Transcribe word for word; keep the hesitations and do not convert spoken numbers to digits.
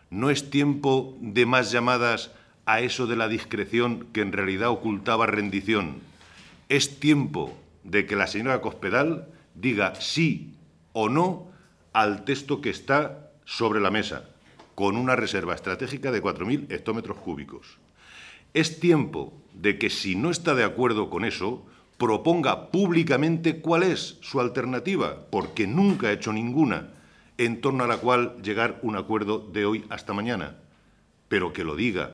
No es tiempo de más llamadas a eso de la discreción que en realidad ocultaba rendición. Es tiempo de que la señora Cospedal diga sí o no al texto que está sobre la mesa, con una reserva estratégica de cuatro mil hectómetros cúbicos. Es tiempo de que, si no está de acuerdo con eso, proponga públicamente cuál es su alternativa, porque nunca ha hecho ninguna, en torno a la cual llegar a un acuerdo de hoy hasta mañana. Pero que lo diga